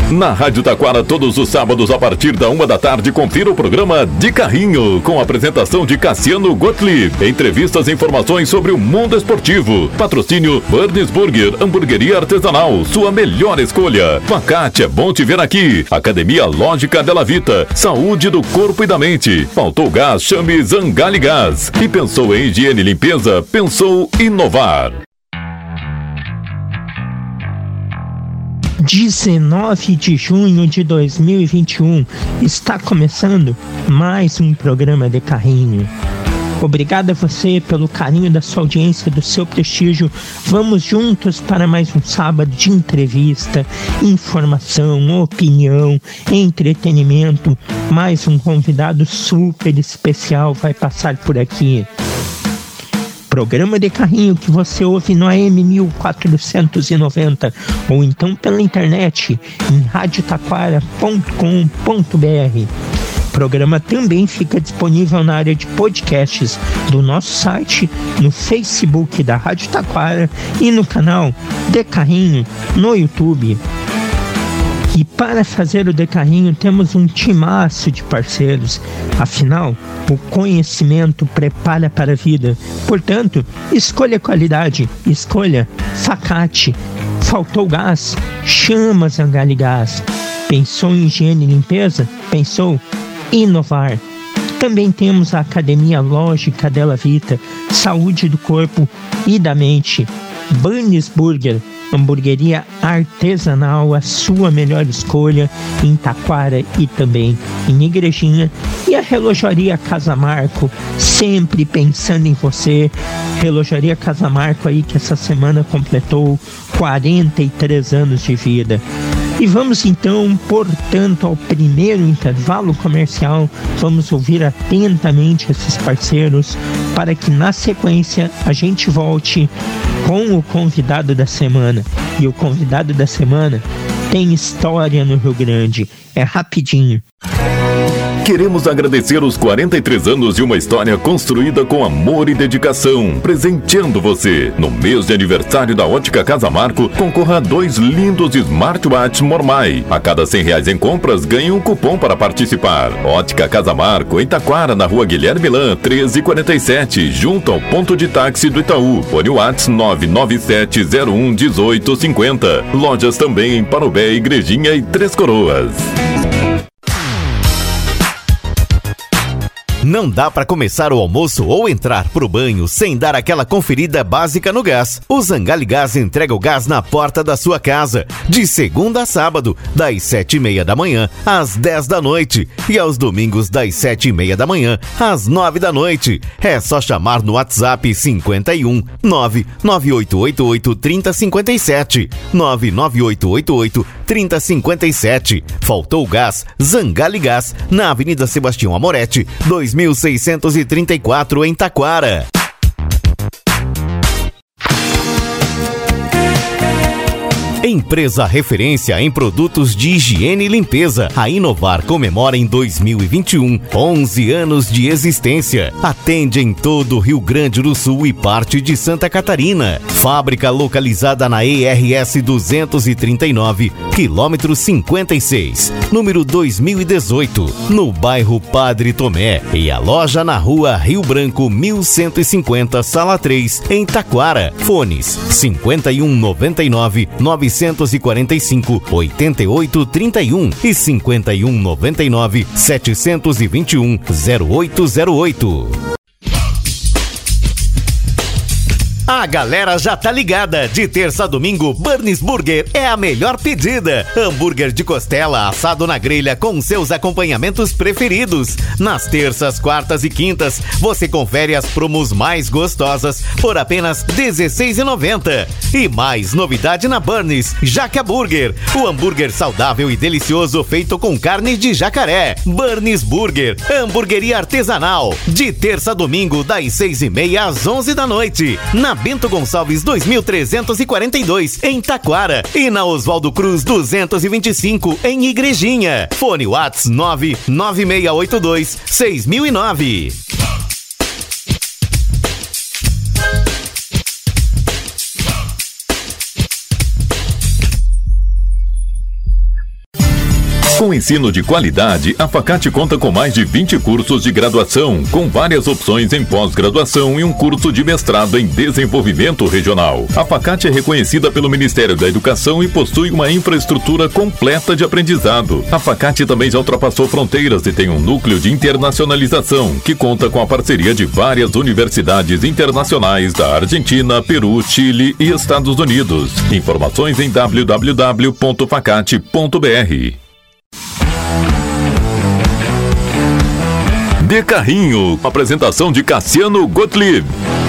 Na Rádio Taquara, todos os sábados a partir da 1h, confira o programa De Carrinho, com a apresentação de Cassiano Gottlieb. Entrevistas e informações sobre o mundo esportivo. Patrocínio Burns Burger, hamburgueria artesanal, sua melhor escolha. Facate, é bom te ver aqui. Academia Lógica Della Vita, saúde do corpo e da mente. Faltou gás, chame Zangali Gás. E pensou em higiene e limpeza, pensou inovar. 19 de junho de 2021, está começando mais um programa De Carrinho. Obrigado a você pelo carinho da sua audiência, do seu prestígio. Vamos juntos para mais um sábado de entrevista, informação, opinião, entretenimento. Mais um convidado super especial vai passar por aqui. Programa De Carrinho que você ouve no AM 1490 ou então pela internet em radiotaquara.com.br. O programa também fica disponível na área de podcasts do nosso site, no Facebook da Rádio Taquara e no canal De Carrinho no YouTube. E para fazer o De Carrinho temos um timaço de parceiros. Afinal, o conhecimento prepara para a vida. Portanto, escolha qualidade, escolha Facate. Faltou gás? Chama Zangali Gás. Pensou em higiene e limpeza? Pensou inovar. Também temos a Academia Lógica Della Vita, saúde do corpo e da mente. Burns Burger, hamburgueria artesanal, a sua melhor escolha em Taquara e também em Igrejinha. E a Relojaria Casa Marco, sempre pensando em você. Relojaria Casa Marco aí que essa semana completou 43 anos de vida. E vamos então, portanto, ao primeiro intervalo comercial. Vamos ouvir atentamente esses parceiros para que na sequência a gente volte com o convidado da semana. E o convidado da semana tem história no Rio Grande. É rapidinho. Queremos agradecer os 43 anos de uma história construída com amor e dedicação, presenteando você. No mês de aniversário da Ótica Casa Marco, concorra a 2 lindos smartwatch Mormai. A cada R$100 em compras, ganhe um cupom para participar. Ótica Casa Marco, em Taquara, na rua Guilherme Lan, 1347, junto ao ponto de táxi do Itaú. Fone WhatsApp 997011850. Lojas também em Parobé, Igrejinha e Três Coroas. Não dá para começar o almoço ou entrar pro banho sem dar aquela conferida básica no gás. O Zangali Gás entrega o gás na porta da sua casa, de segunda a sábado, das 7h30 da manhã às 10 da noite e aos domingos das 7h30 da manhã às 9 da noite. É só chamar no WhatsApp 51 99888 3057 99888 3057. Faltou gás? Zangali Gás, na Avenida Sebastião Amoretti, 2634 em Taquara. Empresa referência em produtos de higiene e limpeza. A Inovar comemora em 2021 11 anos de existência. Atende em todo o Rio Grande do Sul e parte de Santa Catarina. Fábrica localizada na ERS 239, quilômetro 56, número 2018, no bairro Padre Tomé. E a loja na rua Rio Branco 1150, sala 3, em Taquara. Fones 5199 945 8831 e 5199 721 0808. A galera já tá ligada. De terça a domingo, Burns Burger é a melhor pedida. Hambúrguer de costela assado na grelha com seus acompanhamentos preferidos. Nas terças, quartas e quintas, você confere as promos mais gostosas por apenas R$16,90. E mais novidade na Burns, Jaca Burger. O hambúrguer saudável e delicioso feito com carne de jacaré. Burns Burger, hamburgueria artesanal. De terça a domingo, das 6h30 às 11 da noite. Na Bento Gonçalves 2342, em Taquara, e na Oswaldo Cruz 225, em Igrejinha. Fone WhatsApp 99682 6009. Com ensino de qualidade, a Facate conta com mais de 20 cursos de graduação, com várias opções em pós-graduação e um curso de mestrado em desenvolvimento regional. A Facate é reconhecida pelo Ministério da Educação e possui uma infraestrutura completa de aprendizado. A Facate também já ultrapassou fronteiras e tem um núcleo de internacionalização, que conta com a parceria de várias universidades internacionais da Argentina, Peru, Chile e Estados Unidos. Informações em www.facate.br. De Carrinho, apresentação de Cassiano Gottlieb.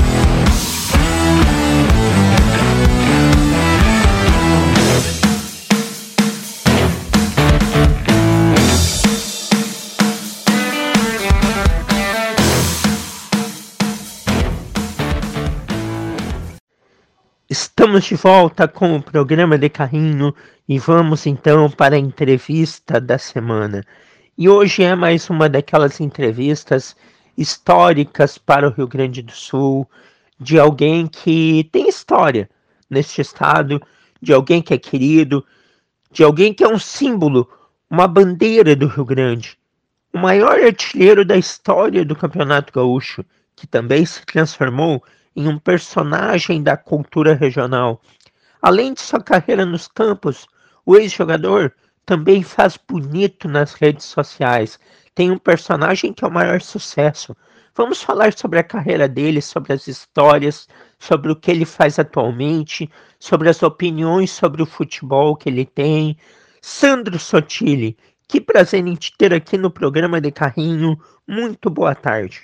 Estamos de volta com o programa De Carrinho e vamos então para a entrevista da semana. E hoje é mais uma daquelas entrevistas históricas para o Rio Grande do Sul, de alguém que tem história neste estado, de alguém que é querido, de alguém que é um símbolo, uma bandeira do Rio Grande, o maior artilheiro da história do Campeonato Gaúcho, que também se transformou em um personagem da cultura regional. Além de sua carreira nos campos, o ex-jogador também faz bonito nas redes sociais. Tem um personagem que é o maior sucesso. Vamos falar sobre a carreira dele, sobre as histórias, sobre o que ele faz atualmente, sobre as opiniões sobre o futebol que ele tem. Sandro Sotile, que prazer em te ter aqui no programa De Carrinho. Muito boa tarde.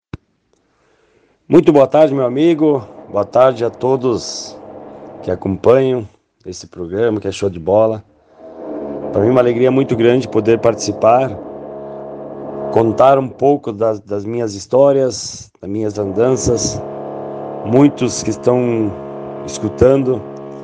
Muito boa tarde, meu amigo. Boa tarde a todos que acompanham esse programa, que é show de bola. Para mim é uma alegria muito grande poder participar, contar um pouco das minhas histórias, das minhas andanças. Muitos que estão escutando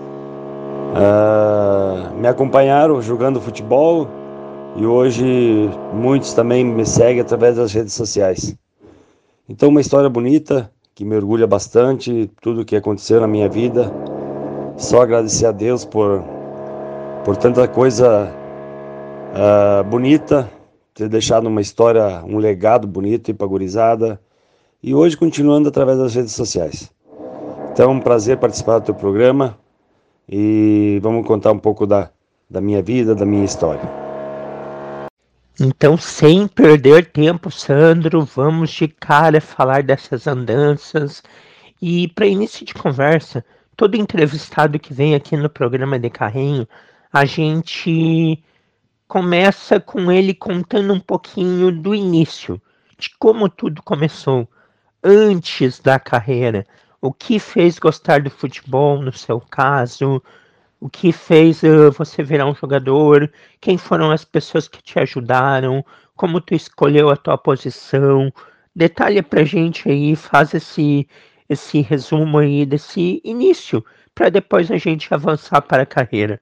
me acompanharam jogando futebol e hoje muitos também me seguem através das redes sociais. Então, uma história bonita, que me orgulha bastante, tudo o que aconteceu na minha vida. Só agradecer a Deus por tanta coisa bonita, ter deixado uma história, um legado bonito e pagurizada. E hoje continuando através das redes sociais. Então, é um prazer participar do teu programa e vamos contar um pouco da minha vida, da minha história. Então, sem perder tempo, Sandro, vamos de cara falar dessas andanças. E para início de conversa, todo entrevistado que vem aqui no programa De Carrinho, a gente começa com ele contando um pouquinho do início, de como tudo começou, antes da carreira. O que fez gostar do futebol, no seu caso? O que fez você virar um jogador? Quem foram as pessoas que te ajudaram? Como tu escolheu a tua posição? Detalha pra gente aí, faz esse resumo aí desse início, para depois a gente avançar para a carreira.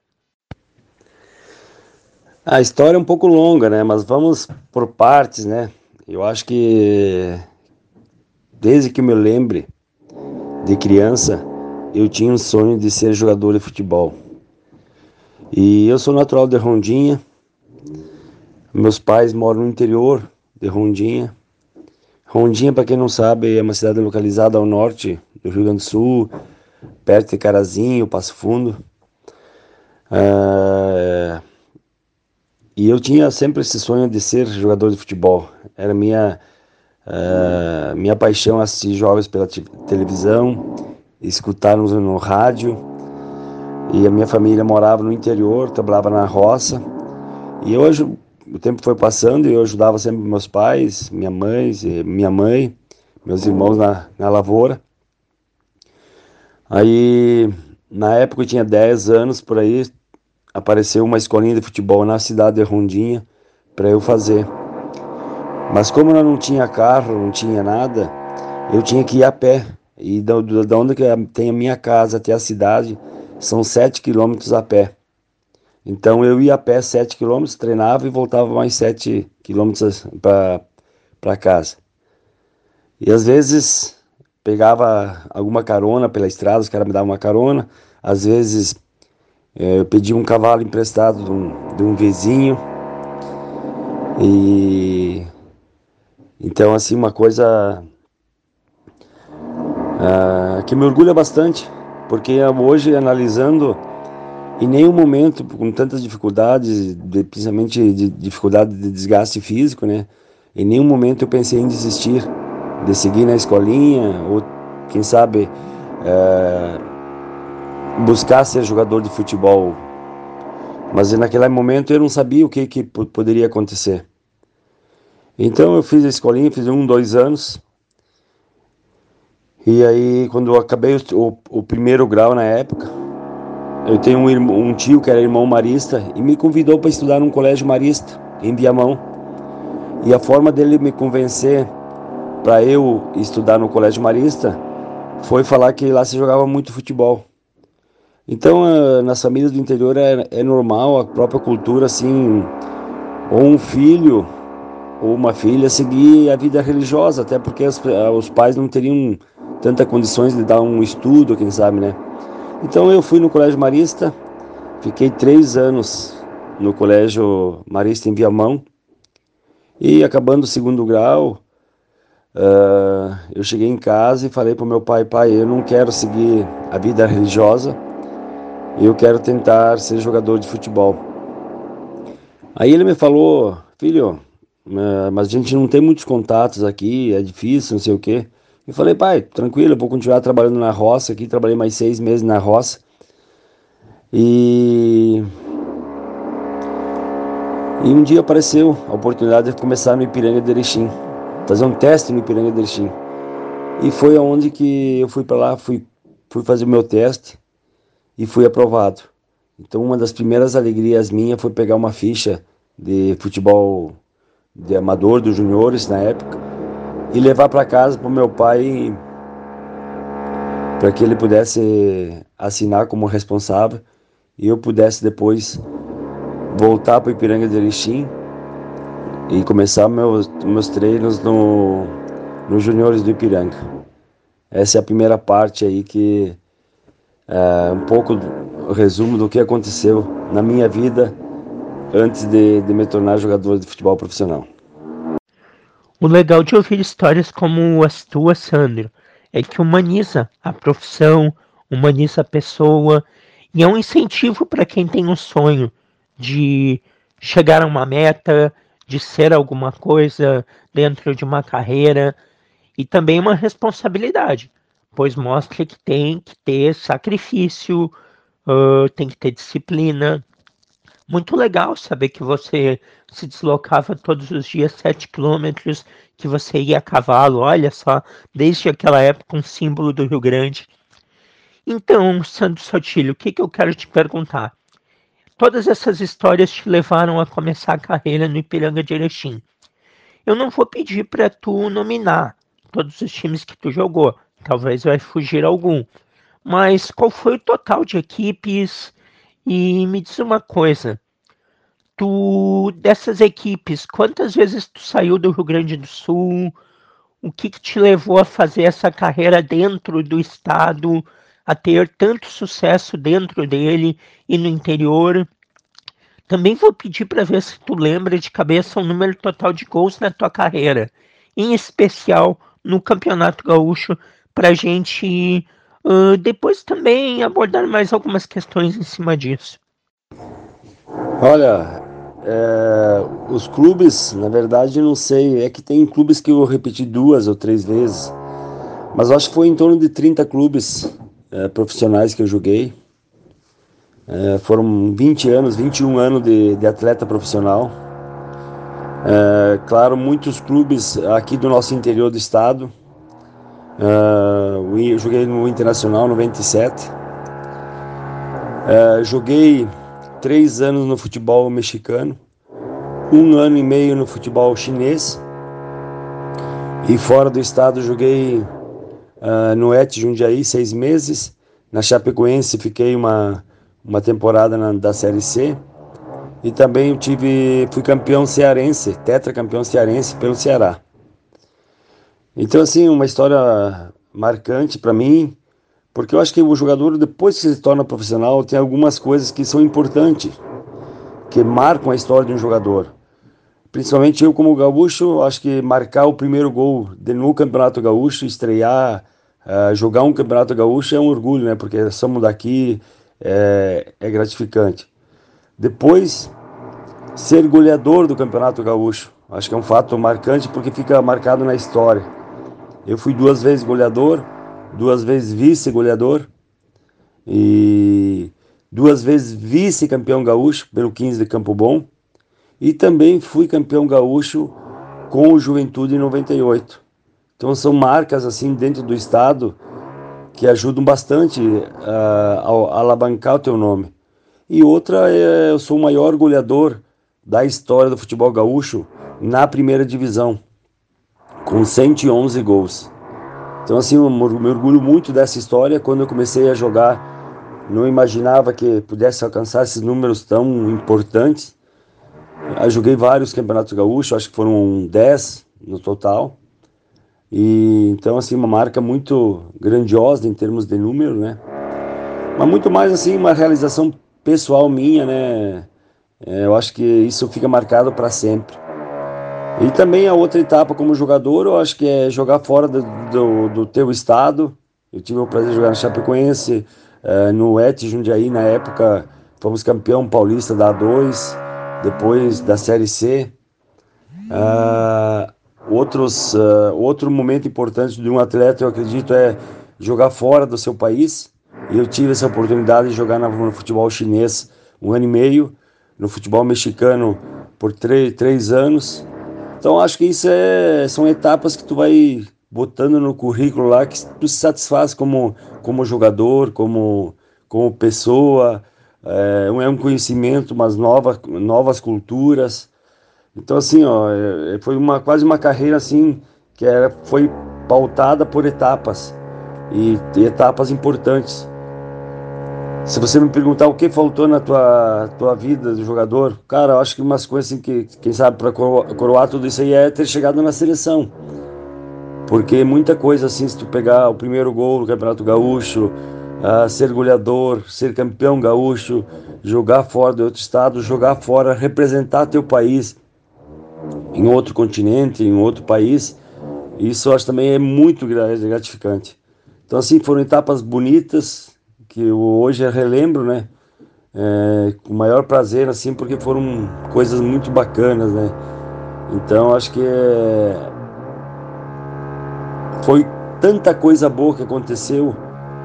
A história é um pouco longa, né? Mas vamos por partes, né? Eu acho que desde que eu me lembre de criança, eu tinha um sonho de ser jogador de futebol. E eu sou natural de Rondinha. Meus pais moram no interior de Rondinha. Rondinha, para quem não sabe, é uma cidade localizada ao norte do Rio Grande do Sul, perto de Carazinho, Passo Fundo. E eu tinha sempre esse sonho de ser jogador de futebol. Era minha paixão assistir jogos pela televisão, escutarmos no rádio. E a minha família morava no interior, trabalhava na roça. E hoje o tempo foi passando e eu ajudava sempre meus pais, minha mãe, meus irmãos na lavoura. Aí, na época eu tinha 10 anos, por aí, apareceu uma escolinha de futebol na cidade de Rondinha para eu fazer. Mas como eu não tinha carro, não tinha nada, eu tinha que ir a pé. E da onde que tem a minha casa até a cidade, são 7 quilômetros a pé. Então eu ia a pé 7 quilômetros, treinava e voltava mais 7 quilômetros para casa. E às vezes pegava alguma carona pela estrada, os caras me davam uma carona. Às vezes eu pedia um cavalo emprestado de um vizinho E então, assim, uma coisa que me orgulha bastante, porque hoje, analisando, em nenhum momento, com tantas dificuldades, principalmente de dificuldade de desgaste físico, né? Em nenhum momento eu pensei em desistir de seguir na escolinha, ou quem sabe buscar ser jogador de futebol. Mas naquele momento eu não sabia o que poderia acontecer. Então eu fiz a escolinha, fiz 2 anos. E aí, quando eu acabei o primeiro grau na época, eu tenho um tio que era irmão marista e me convidou para estudar num colégio marista em Viamão. E a forma dele me convencer para eu estudar no colégio marista foi falar que lá se jogava muito futebol. Então, nas famílias do interior é normal, a própria cultura, assim, ou um filho ou uma filha seguir a vida religiosa, até porque os pais não teriam tantas condições de dar um estudo, quem sabe, né? Então eu fui no colégio marista, fiquei 3 anos no colégio marista em Viamão, e acabando o segundo grau, eu cheguei em casa e falei para o meu pai: eu não quero seguir a vida religiosa, eu quero tentar ser jogador de futebol. Aí ele me falou: filho, mas a gente não tem muitos contatos aqui, é difícil, não sei o quê. Eu falei: pai, tranquilo, eu vou continuar trabalhando na roça aqui. Trabalhei mais 6 meses na roça. E um dia apareceu a oportunidade de começar no Ipiranga de Erechim, fazer um teste no Ipiranga de Erechim. E foi aonde que eu fui para lá, fui fazer o meu teste e fui aprovado. Então uma das primeiras alegrias minhas foi pegar uma ficha de futebol de amador, dos juniores na época, e levar para casa para o meu pai, para que ele pudesse assinar como responsável e eu pudesse depois voltar para o Ipiranga de Erechim e começar meus treinos nos juniores do Ipiranga. Essa é a primeira parte aí, que é um pouco o resumo do que aconteceu na minha vida antes de me tornar jogador de futebol profissional. O legal de ouvir histórias como as tuas, Sandro, é que humaniza a profissão, humaniza a pessoa, e é um incentivo para quem tem um sonho de chegar a uma meta, de ser alguma coisa dentro de uma carreira, e também uma responsabilidade, pois mostra que tem que ter sacrifício, tem que ter disciplina. Muito legal saber que você se deslocava todos os dias 7 quilômetros, que você ia a cavalo, olha só, desde aquela época um símbolo do Rio Grande. Então, Sandro Sotilho, o que eu quero te perguntar? Todas essas histórias te levaram a começar a carreira no Ipiranga de Erechim. Eu não vou pedir para tu nominar todos os times que tu jogou, talvez vai fugir algum, mas qual foi o total de equipes? E me diz uma coisa, dessas equipes, quantas vezes tu saiu do Rio Grande do Sul? O que te levou a fazer essa carreira dentro do estado, a ter tanto sucesso dentro dele e no interior? Também vou pedir para ver se tu lembra de cabeça o número total de gols na tua carreira, em especial no Campeonato Gaúcho, para a gente depois também abordar mais algumas questões em cima disso. Olha, os clubes, na verdade, não sei, é que tem clubes que eu repeti 2 ou 3 vezes, mas acho que foi em torno de 30 clubes profissionais que eu joguei. Foram 21 anos de atleta profissional. Claro, muitos clubes aqui do nosso interior do estado. Eu joguei no Internacional 97. Joguei 3 anos no futebol mexicano, 1 ano e meio no futebol chinês, e fora do estado joguei no ET Jundiaí 6 meses, na Chapecoense fiquei uma temporada da Série C, e também fui campeão cearense, tetracampeão cearense pelo Ceará. Então, assim, uma história marcante para mim, porque eu acho que o jogador, depois que se torna profissional, tem algumas coisas que são importantes, que marcam a história de um jogador. principalmente eu como gaúcho, acho que marcar o primeiro gol no Campeonato Gaúcho, estrear, jogar um Campeonato Gaúcho é um orgulho, né? Porque somos daqui, é gratificante. Depois, ser goleador do Campeonato Gaúcho, acho que é um fato marcante porque fica marcado na história. Eu fui 2 vezes goleador, 2 vezes vice-goleador e 2 vezes vice-campeão gaúcho pelo 15 de Campo Bom. E também fui campeão gaúcho com o Juventude em 98. Então são marcas assim dentro do estado que ajudam bastante a alavancar o teu nome. E outra eu sou o maior goleador da história do futebol gaúcho na primeira divisão, com 111 gols. Então assim, eu me orgulho muito dessa história. Quando eu comecei a jogar, não imaginava que pudesse alcançar esses números tão importantes. Eu joguei vários campeonatos gaúchos, acho que foram 10 no total. E então assim, uma marca muito grandiosa em termos de número, né? Mas muito mais assim, uma realização pessoal minha, né? Eu acho que isso fica marcado para sempre. E também a outra etapa como jogador, eu acho que é jogar fora do teu estado. Eu tive o prazer de jogar no Chapecoense, no ET Jundiaí, na época fomos campeão paulista da A2, depois da Série C. Outro momento importante de um atleta, eu acredito, é jogar fora do seu país. E eu tive essa oportunidade de jogar no futebol chinês 1 ano e meio, no futebol mexicano por 3 anos. Então acho que isso são etapas que tu vai botando no currículo lá, que tu se satisfaz como jogador, como pessoa. É um conhecimento, umas novas culturas. Então assim, foi quase uma carreira assim que foi pautada por etapas e etapas importantes. Se você me perguntar o que faltou na tua vida de jogador, cara, eu acho que umas coisas assim que, quem sabe, para coroar tudo isso aí é ter chegado na seleção. Porque muita coisa assim, se tu pegar o primeiro gol do Campeonato Gaúcho, ser goleador, ser campeão gaúcho, jogar fora de outro estado, jogar fora, representar teu país em outro continente, em outro país, isso eu acho também é muito gratificante. Então assim, foram etapas bonitas, que eu hoje relembro, né, com o maior prazer, assim, porque foram coisas muito bacanas, né. Então acho que foi tanta coisa boa que aconteceu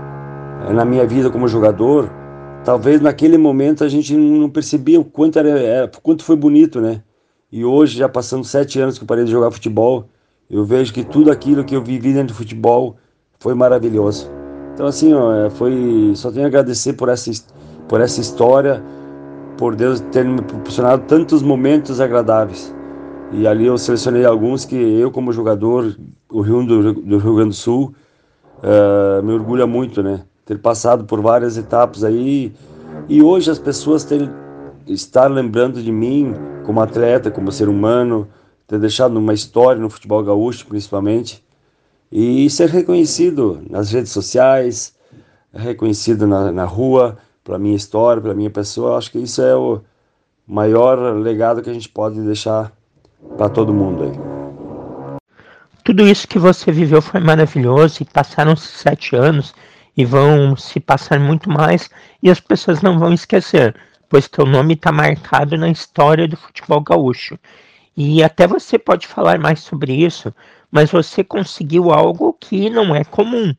na minha vida como jogador. Talvez naquele momento a gente não percebia o quanto foi bonito, né. E hoje, já passando 7 anos que eu parei de jogar futebol, eu vejo que tudo aquilo que eu vivi dentro do futebol foi maravilhoso. Então assim, só tenho a agradecer por essa história, por Deus ter me proporcionado tantos momentos agradáveis. E ali eu selecionei alguns que eu, como jogador, o Rio do Rio Grande do Sul, me orgulha muito, né? Ter passado por várias etapas aí, e hoje as pessoas estar lembrando de mim como atleta, como ser humano, ter deixado uma história no futebol gaúcho, principalmente, e ser reconhecido nas redes sociais, reconhecido na rua, pela minha história, pela minha pessoa. Acho que isso é o maior legado que a gente pode deixar para todo mundo aí. Tudo isso que você viveu foi maravilhoso, e passaram-se 7 anos e vão se passar muito mais, e as pessoas não vão esquecer, pois teu nome está marcado na história do futebol gaúcho. E até você pode falar mais sobre isso, mas você conseguiu algo que não é comum,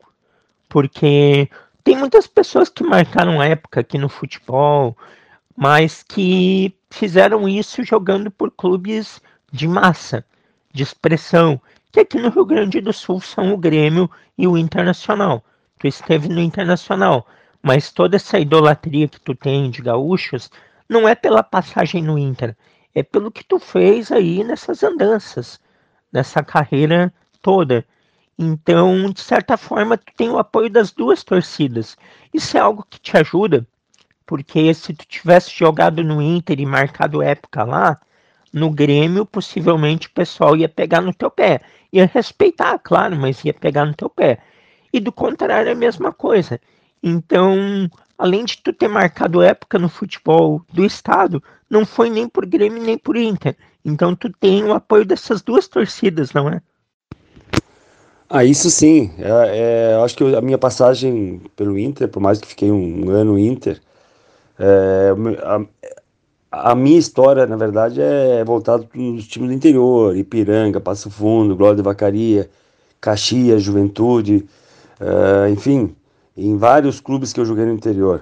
porque tem muitas pessoas que marcaram época aqui no futebol, mas que fizeram isso jogando por clubes de massa, de expressão, que aqui no Rio Grande do Sul são o Grêmio e o Internacional. Tu esteve no Internacional, mas toda essa idolatria que tu tem de gaúchos não é pela passagem no Inter, é pelo que tu fez aí nessas andanças, nessa carreira toda. Então, de certa forma, tu tem o apoio das duas torcidas. Isso é algo que te ajuda, porque se tu tivesse jogado no Inter e marcado época lá, no Grêmio, possivelmente o pessoal ia pegar no teu pé. Ia respeitar, claro, mas ia pegar no teu pé. E do contrário, é a mesma coisa. Então, além de tu ter marcado época no futebol do estado, não foi nem por Grêmio nem por Inter. Então tu tem o apoio dessas duas torcidas, não é? Isso sim. Eu acho que a minha passagem pelo Inter, por mais que fiquei um ano no Inter, é, a minha história, na verdade, é voltada para os times do interior, Ipiranga, Passo Fundo, Glória de Vacaria, Caxias, Juventude, enfim, em vários clubes que eu joguei no interior.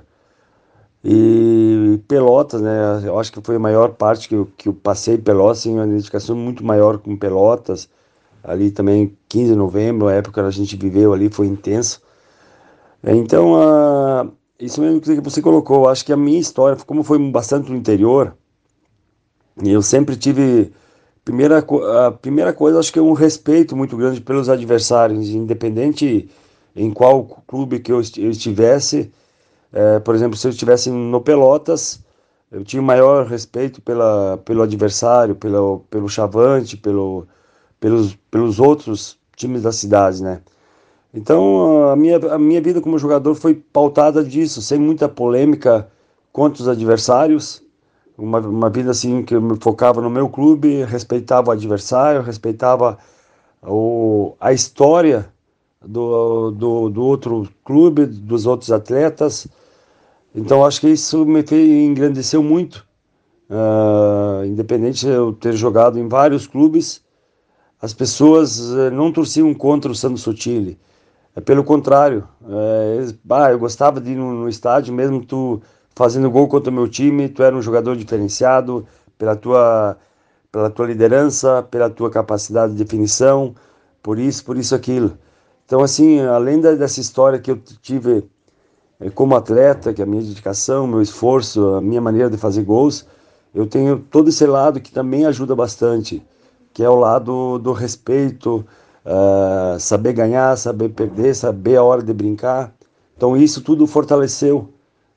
E Pelotas, né? Eu acho que foi a maior parte que eu passei Pelotas, tem uma identificação muito maior com Pelotas. Ali também, 15 de novembro, a época que a gente viveu ali foi intensa. Então, isso mesmo que você colocou, eu acho que a minha história, como foi bastante no interior, eu sempre tive, a primeira coisa, acho que é um respeito muito grande pelos adversários, independente em qual clube que eu estivesse. Por exemplo, se eu estivesse no Pelotas, eu tinha o maior respeito pelo adversário, pelo Chavante, pelos outros times da cidade, né? Então, a minha vida como jogador foi pautada disso, sem muita polêmica contra os adversários. Uma vida assim que eu me focava no meu clube, respeitava o adversário, respeitava a história do outro clube, dos outros atletas. Então, acho que isso engrandeceu muito. Independente de eu ter jogado em vários clubes, as pessoas não torciam contra o Santo Sotile. Pelo contrário, eu gostava de ir no estádio, mesmo tu fazendo gol contra o meu time, tu era um jogador diferenciado pela tua liderança, pela tua capacidade de definição, por isso, aquilo. Então, assim, além dessa história que eu tive como atleta, que é a minha dedicação, meu esforço, a minha maneira de fazer gols, eu tenho todo esse lado que também ajuda bastante, que é o lado do respeito, saber ganhar, saber perder, saber a hora de brincar. Então isso tudo fortaleceu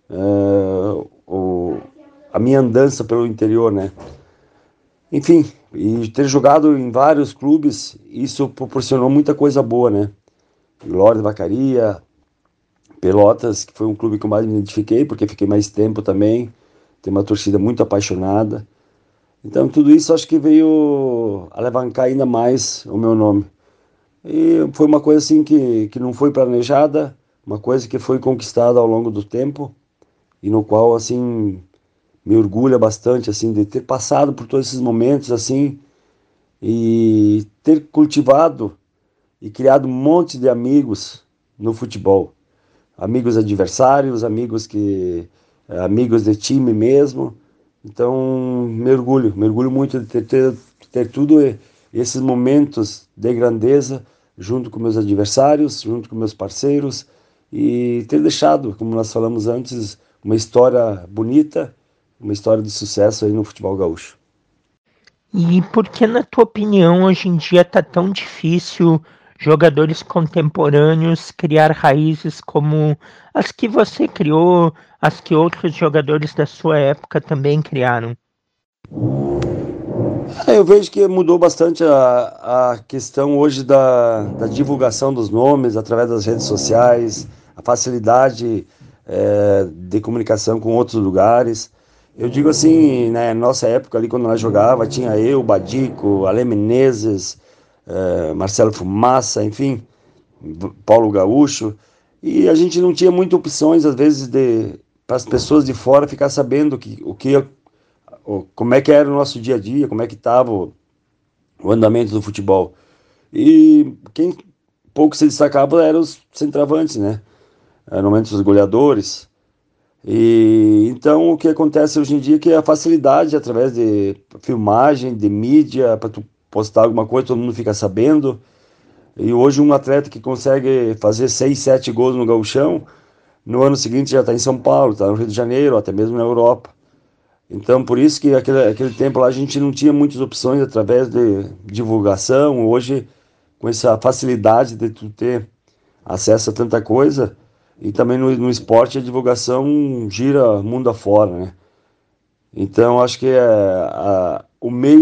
a minha andança pelo interior, né? Enfim, e ter jogado em vários clubes, isso proporcionou muita coisa boa, né? Glória de Vacaria, Pelotas, que foi um clube que eu mais me identifiquei, porque fiquei mais tempo também, tem uma torcida muito apaixonada. Então tudo isso acho que veio alavancar ainda mais o meu nome. E foi uma coisa assim que não foi planejada, uma coisa que foi conquistada ao longo do tempo e no qual assim me orgulha bastante assim de ter passado por todos esses momentos assim e ter cultivado e criado um monte de amigos no futebol, amigos adversários, amigos de time mesmo. Então me orgulho muito de ter tudo esses momentos de grandeza junto com meus adversários, junto com meus parceiros e ter deixado, como nós falamos antes, uma história bonita, uma história de sucesso aí no futebol gaúcho. E por que, na tua opinião, hoje em dia tá tão difícil jogadores contemporâneos criar raízes como as que você criou, as que outros jogadores da sua época também criaram? Eu vejo que mudou bastante a questão hoje da divulgação dos nomes através das redes sociais, a facilidade de comunicação com outros lugares. Eu digo assim, na nossa época ali, quando nós jogava, tinha eu, Badico, Ale Menezes, Marcelo Fumaça, enfim, Paulo Gaúcho, e a gente não tinha muitas opções, às vezes, para as pessoas de fora ficar sabendo como é que era o nosso dia a dia, como é que estava o andamento do futebol. E quem pouco se destacava eram os centroavantes, né? Normalmente os goleadores. E então o que acontece hoje em dia é que a facilidade através de filmagem, de mídia, para tu postar alguma coisa, todo mundo fica sabendo. E hoje um atleta que consegue fazer 6, 7 gols no gauchão, no ano seguinte já está em São Paulo, está no Rio de Janeiro, até mesmo na Europa. Então por isso que aquele tempo lá a gente não tinha muitas opções através de divulgação. Hoje, com essa facilidade de tu ter acesso a tanta coisa, e também no esporte a divulgação gira mundo afora, né? Então acho que o meio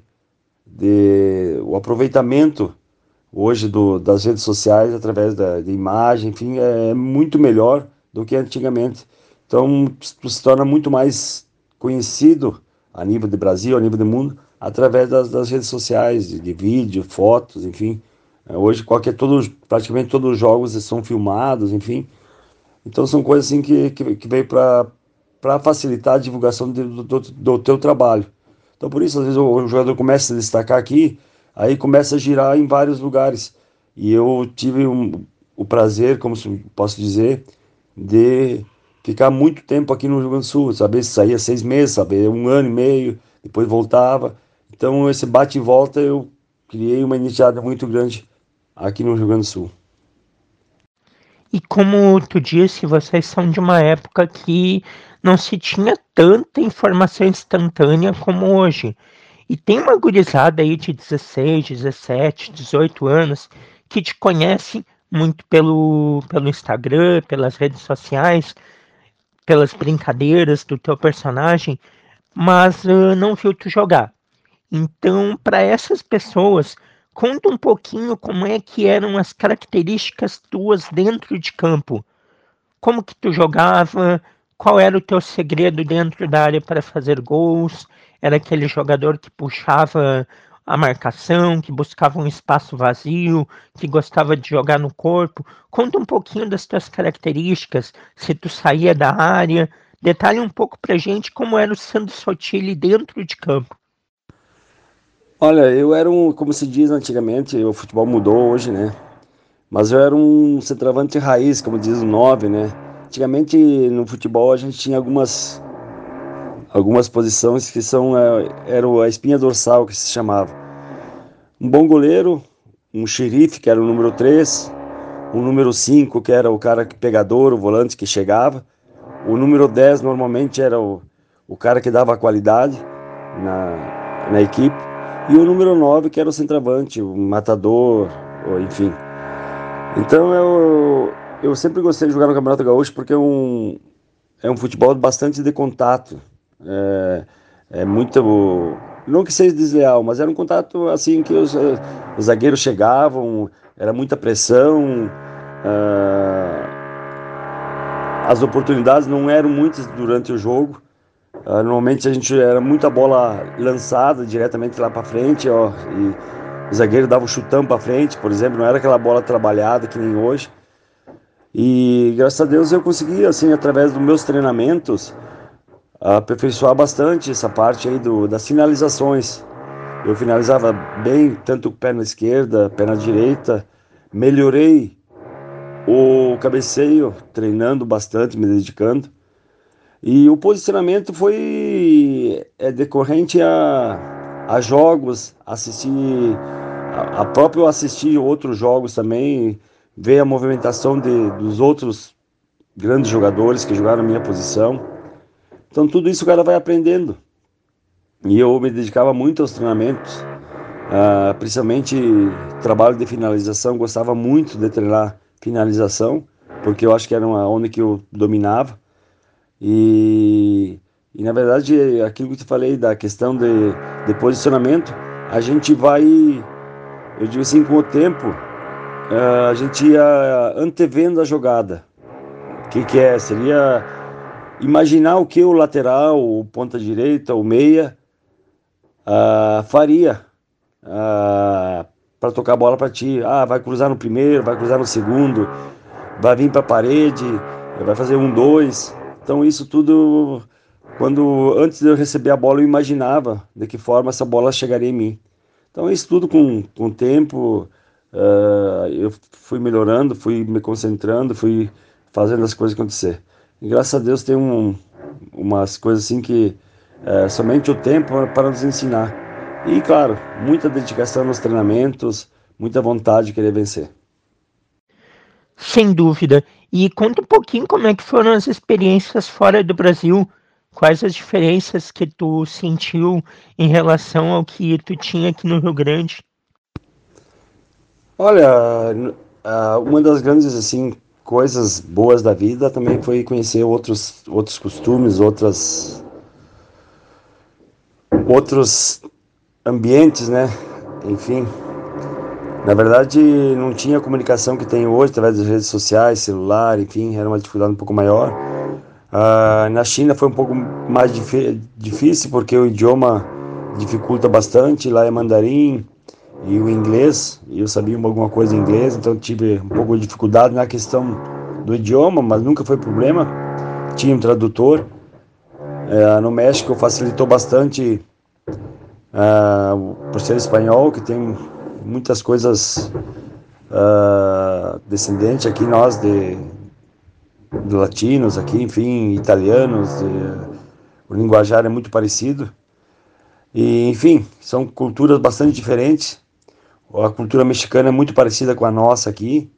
o aproveitamento hoje das redes sociais através de imagem, enfim, é muito melhor do que antigamente. Então, tu se torna muito mais conhecido a nível de Brasil, a nível do mundo, através das redes sociais, de vídeo, fotos, enfim. Hoje, praticamente todos os jogos são filmados, enfim. Então, são coisas assim que veio para facilitar a divulgação do teu trabalho. Então, por isso, às vezes, o jogador começa a se destacar aqui, aí começa a girar em vários lugares. E eu tive o prazer, como posso dizer, de ficar muito tempo aqui no Rio Grande do Sul, sabe? Saía 6 meses, sabe? 1 ano e meio, depois voltava. Então, esse bate e volta, eu criei uma iniciativa muito grande aqui no Rio Grande do Sul. E como tu disse, vocês são de uma época que não se tinha tanta informação instantânea como hoje. E tem uma gurizada aí de 16, 17, 18 anos que te conhece muito pelo Instagram, pelas redes sociais, pelas brincadeiras do teu personagem, mas não viu tu jogar. Então, para essas pessoas, conta um pouquinho como é que eram as características tuas dentro de campo. Como que tu jogava? Qual era o teu segredo dentro da área para fazer gols? Era aquele jogador que puxava a marcação, que buscava um espaço vazio, que gostava de jogar no corpo? Conta um pouquinho das tuas características, se tu saía da área. Detalhe um pouco pra gente como era o Sandro Sotile dentro de campo. Olha, eu era como se diz antigamente, o futebol mudou hoje, né? Mas eu era um centroavante raiz, como diz o 9, né? Antigamente no futebol a gente tinha algumas posições que era a espinha dorsal, que se chamava. Um bom goleiro, um xerife, que era o número 3, o número 5, que era o cara pegador, o volante que chegava. O número 10 normalmente era o cara que dava qualidade na equipe. E o número 9, que era o centroavante, o matador, enfim. Então eu sempre gostei de jogar no Campeonato Gaúcho porque é um futebol bastante de contato. É muito... Não que seja desleal, mas era um contato assim que os zagueiros chegavam, era muita pressão, as oportunidades não eram muitas durante o jogo. Normalmente a gente era muita bola lançada diretamente lá para frente, e o zagueiro dava um chutão para frente, por exemplo, não era aquela bola trabalhada que nem hoje. E graças a Deus eu consegui, assim, através dos meus treinamentos, aperfeiçoar bastante essa parte aí das finalizações. Eu finalizava bem, tanto com a perna esquerda, perna direita. Melhorei o cabeceio, treinando bastante, me dedicando. E o posicionamento foi decorrente a jogos, assistir outros jogos também, ver a movimentação dos outros grandes jogadores que jogaram na minha posição. Então tudo isso o cara vai aprendendo. E eu me dedicava muito aos treinamentos, principalmente trabalho de finalização, gostava muito de treinar finalização, porque eu acho que era uma onda que eu dominava. E na verdade, aquilo que eu te falei da questão de posicionamento, a gente vai, eu digo assim, com o tempo, a gente ia antevendo a jogada. O que é? Seria imaginar o que o lateral, o ponta direita, o meia faria para tocar a bola para ti. Vai cruzar no primeiro, vai cruzar no segundo, vai vir para a parede, vai fazer 1-2. Então isso tudo, antes de eu receber a bola, eu imaginava de que forma essa bola chegaria em mim. Então isso tudo com o tempo, eu fui melhorando, fui me concentrando, fui fazendo as coisas acontecer. E graças a Deus tem umas coisas assim que somente o tempo para nos ensinar. E claro, muita dedicação nos treinamentos, muita vontade de querer vencer. Sem dúvida. E conta um pouquinho como é que foram as experiências fora do Brasil. Quais as diferenças que tu sentiu em relação ao que tu tinha aqui no Rio Grande? Olha, uma das grandes assim, coisas boas da vida também foi conhecer outros costumes, outros ambientes, né? Enfim, na verdade não tinha a comunicação que tem hoje através das redes sociais, celular, enfim, era uma dificuldade um pouco maior. Na China foi um pouco mais difícil, porque o idioma dificulta bastante, lá é mandarim e o inglês, e eu sabia alguma coisa em inglês, então tive um pouco de dificuldade na questão do idioma, mas nunca foi problema, tinha um tradutor. No México facilitou bastante por ser espanhol, que tem muitas coisas descendentes aqui, nós de latinos aqui, enfim, italianos, o linguajar é muito parecido. E, enfim, são culturas bastante diferentes. A cultura mexicana é muito parecida com a nossa aqui.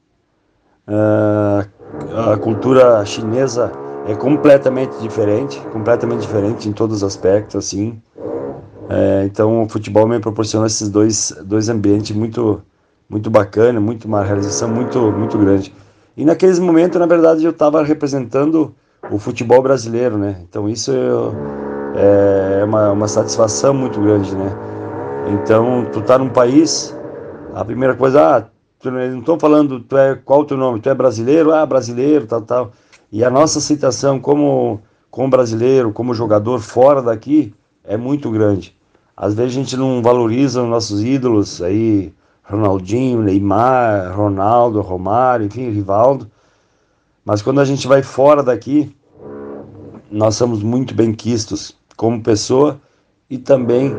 A cultura chinesa é completamente diferente em todos os aspectos, assim. Então o futebol me proporciona esses dois ambientes muito, muito bacana, uma realização muito grande. E naqueles momentos, na verdade, eu estava representando o futebol brasileiro, né? Então isso é uma satisfação muito grande, né? Então, tu tá num país, a primeira coisa, eles não estão falando, qual o teu nome? Tu é brasileiro? Brasileiro, tal. E a nossa aceitação como brasileiro, como jogador fora daqui, é muito grande. Às vezes a gente não valoriza os nossos ídolos aí, Ronaldinho, Neymar, Ronaldo, Romário, enfim, Rivaldo. Mas quando a gente vai fora daqui, nós somos muito bem quistos como pessoa e também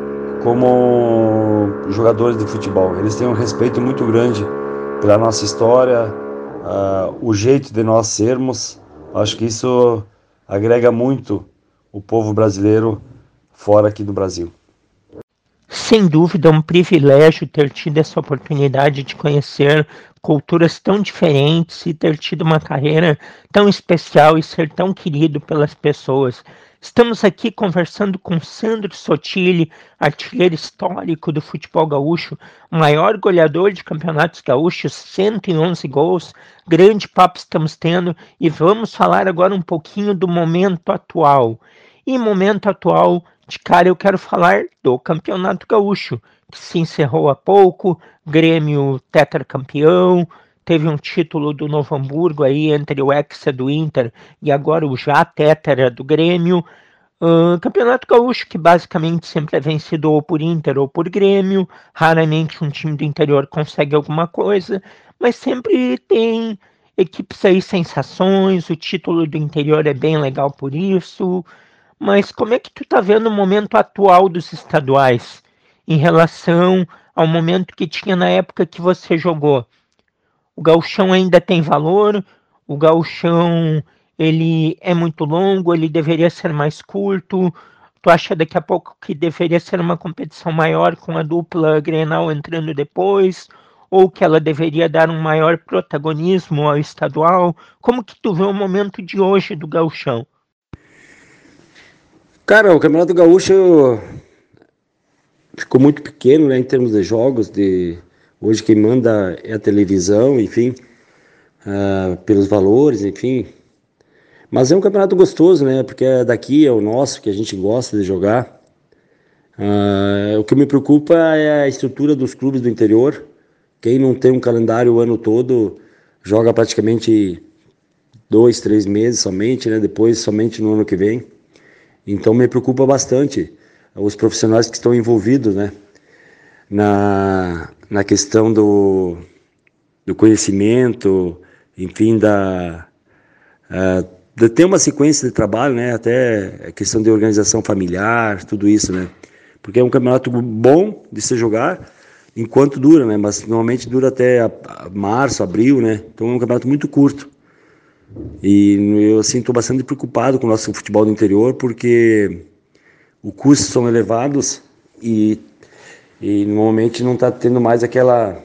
como jogadores de futebol. Eles têm um respeito muito grande pela nossa história, o jeito de nós sermos. Acho que isso agrega muito o povo brasileiro fora aqui do Brasil. Sem dúvida, é um privilégio ter tido essa oportunidade de conhecer culturas tão diferentes e ter tido uma carreira tão especial e ser tão querido pelas pessoas. Estamos aqui conversando com Sandro Sotile, artilheiro histórico do futebol gaúcho, maior goleador de campeonatos gaúchos, 111 gols. Grande papo estamos tendo e vamos falar agora um pouquinho do momento atual. E momento atual, de cara eu quero falar do Campeonato Gaúcho, que se encerrou há pouco, Grêmio tetracampeão, teve um título do Novo Hamburgo aí entre o Hexa do Inter e agora o já tetra do Grêmio. Campeonato Gaúcho que basicamente sempre é vencido ou por Inter ou por Grêmio, raramente um time do interior consegue alguma coisa, mas sempre tem equipes aí sensações, o título do interior é bem legal por isso. Mas como é que tu tá vendo o momento atual dos estaduais em relação ao momento que tinha na época que você jogou? O gauchão ainda tem valor? O gauchão, ele é muito longo? Ele deveria ser mais curto? Tu acha daqui a pouco que deveria ser uma competição maior com a dupla Grenal entrando depois? Ou que ela deveria dar um maior protagonismo ao estadual? Como que tu vê o momento de hoje do gauchão? Cara, o Campeonato Gaúcho ficou muito pequeno, né, em termos de jogos. Hoje quem manda é a televisão, enfim, pelos valores, enfim. Mas é um campeonato gostoso, né, porque daqui é o nosso, que a gente gosta de jogar. O que me preocupa é a estrutura dos clubes do interior. Quem não tem um calendário o ano todo, joga praticamente 2, 3 meses somente, né, depois somente no ano que vem. Então me preocupa bastante os profissionais que estão envolvidos, né, na questão do conhecimento, enfim, de ter uma sequência de trabalho, né, até a questão de organização familiar, tudo isso, né, porque é um campeonato bom de se jogar enquanto dura, né, mas normalmente dura até março, abril, né, então é um campeonato muito curto. E eu assim estou bastante preocupado com o nosso futebol do interior, porque os custos são elevados e normalmente não está tendo mais aquela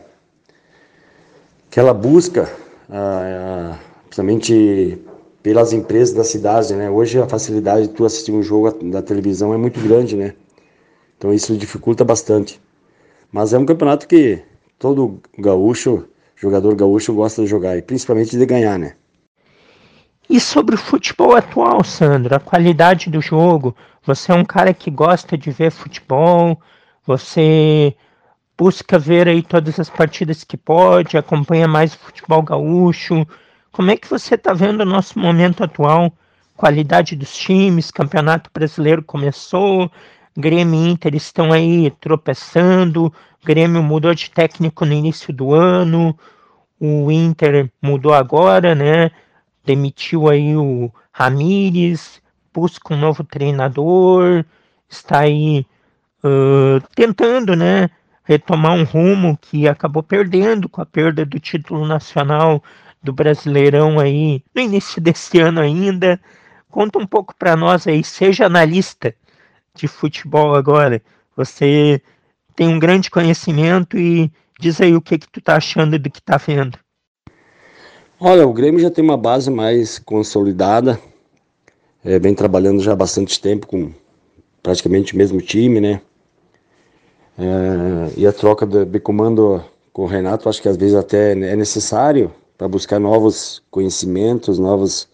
busca, principalmente pelas empresas da cidade, né? Hoje a facilidade de tu assistir um jogo da televisão é muito grande, né? Então isso dificulta bastante. Mas é um campeonato que todo gaúcho, jogador gaúcho, gosta de jogar, e principalmente de ganhar, né? E sobre o futebol atual, Sandro, a qualidade do jogo, você é um cara que gosta de ver futebol, você busca ver aí todas as partidas que pode, acompanha mais o futebol gaúcho. Como é que você está vendo o nosso momento atual? qualidade dos times, Campeonato Brasileiro começou, Grêmio e Inter estão aí tropeçando, o Grêmio mudou de técnico no início do ano, o Inter mudou agora, né? Demitiu aí o Ramírez, busca um novo treinador, está aí tentando, né, retomar um rumo que acabou perdendo com a perda do título nacional do Brasileirão aí no início desse ano ainda. Conta um pouco para nós aí, seja analista de futebol agora. Você tem um grande conhecimento e diz aí o que tu tá achando do que tá vendo. Olha, o Grêmio já tem uma base mais consolidada, vem trabalhando já há bastante tempo com praticamente o mesmo time, né? E a troca de comando com o Renato, acho que às vezes até é necessário para buscar novos conhecimentos, novos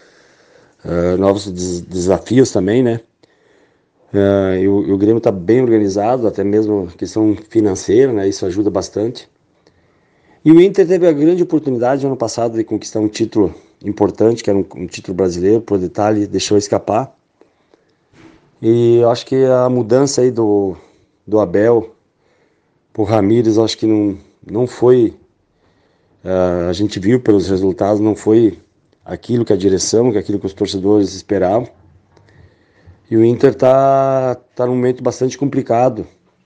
desafios também, né? E o Grêmio está bem organizado, até mesmo questão financeira, né? Isso ajuda bastante. E o Inter teve a grande oportunidade ano passado de conquistar um título importante, que era um título brasileiro, por detalhe, deixou escapar. E eu acho que a mudança aí do Abel por Ramírez, acho que não foi, a gente viu pelos resultados, não foi aquilo que a direção, aquilo que os torcedores esperavam. E o Inter tá num momento bastante complicado,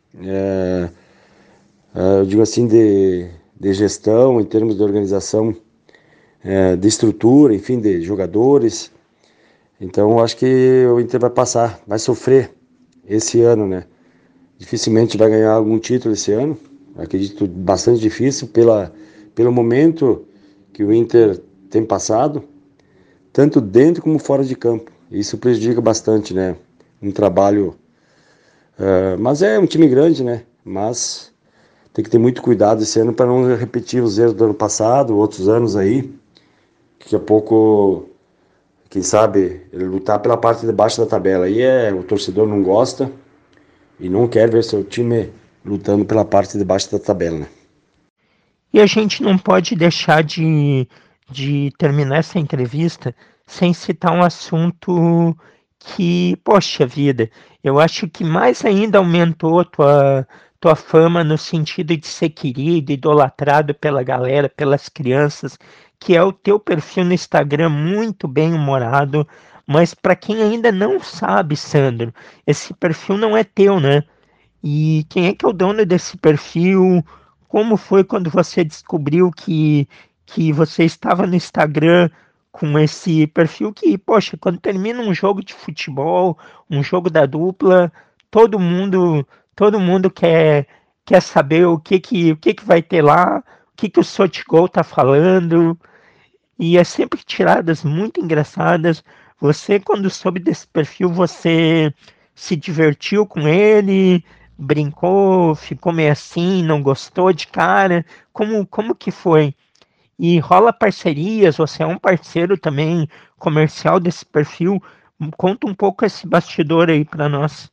eu digo assim, de gestão, em termos de organização, de estrutura, enfim, de jogadores. Então eu acho que o Inter vai sofrer esse ano, né? Dificilmente vai ganhar algum título esse ano, acredito bastante difícil pelo momento que o Inter tem passado, tanto dentro como fora de campo. Isso prejudica bastante, né? Um trabalho, mas é um time grande, né? Mas tem que ter muito cuidado esse ano para não repetir os erros do ano passado, outros anos aí. Daqui a pouco, quem sabe, ele lutar pela parte de baixo da tabela. Aí o torcedor não gosta e não quer ver seu time lutando pela parte de baixo da tabela, né? E a gente não pode deixar de terminar essa entrevista sem citar um assunto que, poxa vida, eu acho que mais ainda aumentou tua fama no sentido de ser querido, idolatrado pela galera, pelas crianças, que é o teu perfil no Instagram, muito bem humorado. Mas para quem ainda não sabe, Sandro, esse perfil não é teu, né? E quem é que é o dono desse perfil? Como foi quando você descobriu que você estava no Instagram com esse perfil que, poxa, quando termina um jogo de futebol, um jogo da dupla, todo mundo quer saber o que vai ter lá, o que o Sotigol tá falando, e é sempre tiradas muito engraçadas. Você, quando soube desse perfil, você se divertiu com ele, brincou, ficou meio assim, não gostou de cara? Como que foi? E rola parcerias, você é um parceiro também comercial desse perfil. Conta um pouco esse bastidor aí para nós.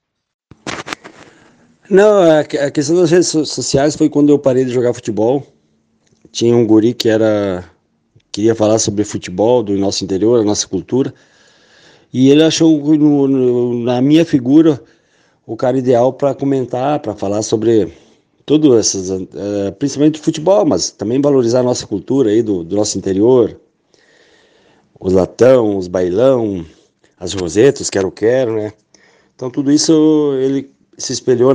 Não, a questão das redes sociais foi quando eu parei de jogar futebol. Tinha um guri que queria falar sobre futebol do nosso interior, a nossa cultura, e ele achou na minha figura o cara ideal para comentar, para falar sobre tudo essas, principalmente futebol, mas também valorizar a nossa cultura aí do nosso interior, os latão, os bailão, as rosetas, quero, né? Então tudo isso ele se espelhou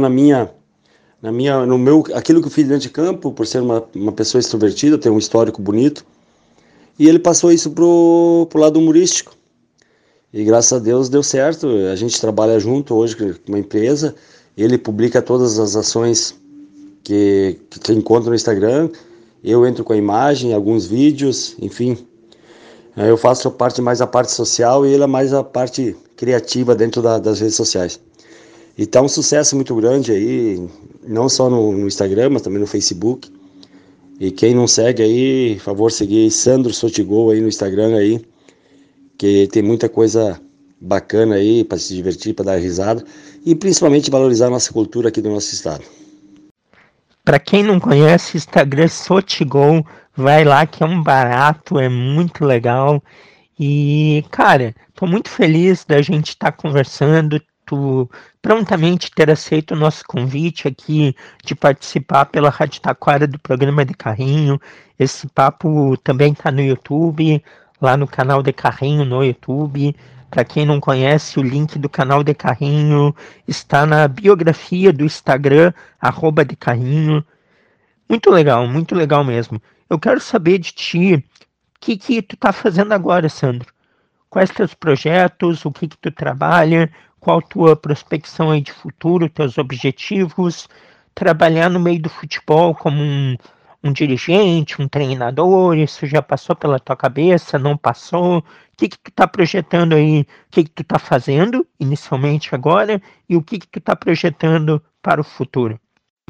aquilo que eu fiz dentro de campo, por ser uma pessoa extrovertida, ter um histórico bonito, e ele passou isso pro lado humorístico. E graças a Deus deu certo, a gente trabalha junto hoje com uma empresa, ele publica todas as ações que encontra no Instagram, eu entro com a imagem, alguns vídeos, enfim. Eu faço mais a parte social e ele mais a parte criativa dentro das redes sociais. E tá um sucesso muito grande aí, não só no Instagram, mas também no Facebook. E quem não segue aí, por favor, seguir Sandro Sotigol aí no Instagram aí, que tem muita coisa bacana aí para se divertir, para dar risada e principalmente valorizar a nossa cultura aqui do nosso estado. Para quem não conhece, Instagram Sotigol, vai lá que é um barato, é muito legal. E, cara, Estou muito feliz da gente estar conversando, tu prontamente ter aceito o nosso convite aqui de participar pela Rádio Taquara do programa De Carrinho. Esse papo também está no YouTube, lá no canal De Carrinho no YouTube. Para quem não conhece, o link do canal De Carrinho está na biografia do Instagram, @decarrinho. Muito legal mesmo. Eu quero saber de ti, o que tu tá fazendo agora, Sandro? Quais teus projetos, o que tu trabalha, qual tua prospecção aí de futuro, teus objetivos, trabalhar no meio do futebol como um dirigente, um treinador, isso já passou pela tua cabeça, não passou? O que tu tá projetando aí, o que tu tá fazendo inicialmente agora e o que tu tá projetando para o futuro?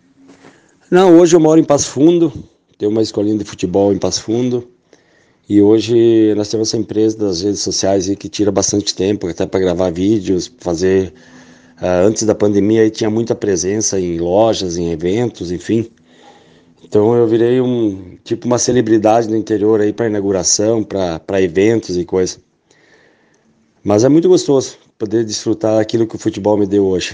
Não, hoje eu moro em Passo Fundo, tenho uma escolinha de futebol em Passo Fundo e hoje nós temos essa empresa das redes sociais aí que tira bastante tempo, até para gravar vídeos, fazer... antes da pandemia aí tinha muita presença em lojas, em eventos, enfim. Então eu virei uma celebridade no interior aí para inauguração, para eventos e coisa. Mas é muito gostoso poder desfrutar aquilo que o futebol me deu hoje.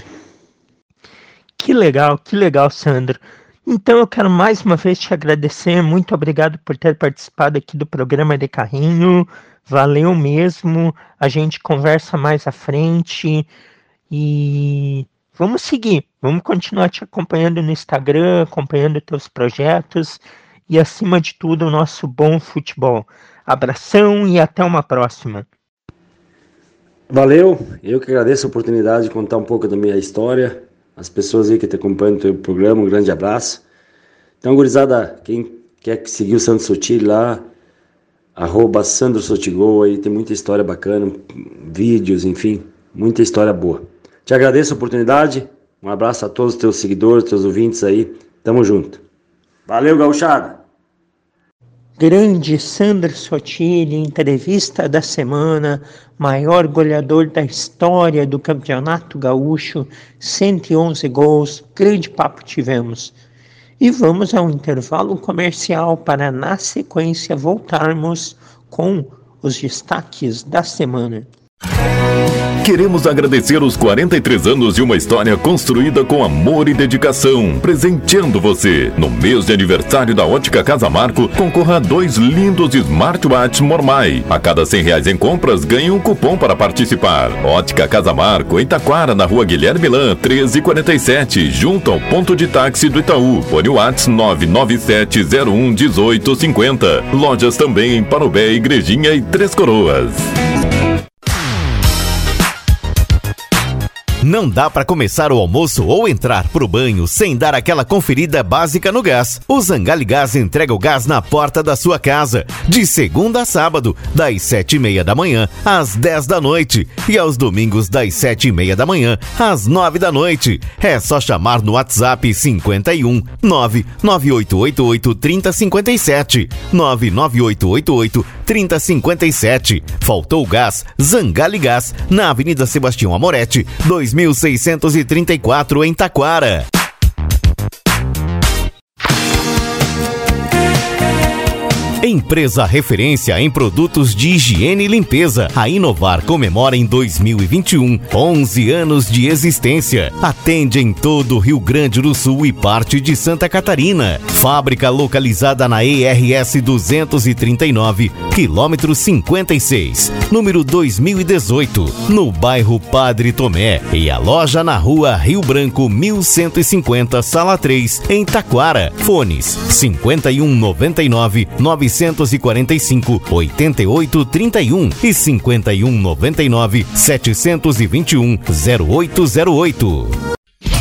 Que legal, Sandro. Então eu quero mais uma vez te agradecer, muito obrigado por ter participado aqui do programa De Carrinho, valeu mesmo, a gente conversa mais à frente e vamos seguir, vamos continuar te acompanhando no Instagram, acompanhando teus projetos e acima de tudo o nosso bom futebol. Abração e até uma próxima. Valeu, eu que agradeço a oportunidade de contar um pouco da minha história. As pessoas aí que te acompanham no teu programa, um grande abraço. Então, gurizada, quem quer seguir o Sandro Sotile lá, @Sandro Sotigol, aí tem muita história bacana, vídeos, enfim, muita história boa. Te agradeço a oportunidade, um abraço a todos os teus seguidores, teus ouvintes aí, tamo junto. Valeu, gauchada! Grande Sandro Sotile, entrevista da semana, maior goleador da história do Campeonato Gaúcho, 111 gols, grande papo tivemos. E vamos ao intervalo comercial para, na sequência, voltarmos com os destaques da semana. Queremos agradecer os 43 anos de uma história construída com amor e dedicação, presenteando você. No mês de aniversário da Ótica Casa Marco, concorra a 2 lindos smartwatches Mormai. A cada R$100 em compras, ganhe um cupom para participar. Ótica Casa Marco, em Taquara, na Rua Guilherme Lan, 1347, junto ao ponto de táxi do Itaú. Fone WhatsApp 997011850. Lojas também em Parobé, Igrejinha e Três Coroas. Não dá para começar o almoço ou entrar pro banho sem dar aquela conferida básica no gás. O Zangali Gás entrega o gás na porta da sua casa, de segunda a sábado, das 7h30 da manhã às 10 da noite e aos domingos das 7h30 da manhã às 9 da noite. É só chamar no WhatsApp 51 99888 3057 99888 3057. Faltou gás? Zangali Gás, na Avenida Sebastião Amoretti, 2634 em Taquara. Empresa referência em produtos de higiene e limpeza. A Inovar comemora em 2021 11 anos de existência. Atende em todo o Rio Grande do Sul e parte de Santa Catarina. Fábrica localizada na ERS 239, quilômetro 56, número 2018, no bairro Padre Tomé. E a loja na rua Rio Branco 1150, sala 3, em Taquara. Fones 5199 945 8831 e 5199 721 0808.